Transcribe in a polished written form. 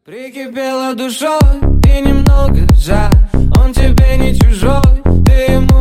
Прикипела душой и немного жаль, он тебе не чужой, ты ему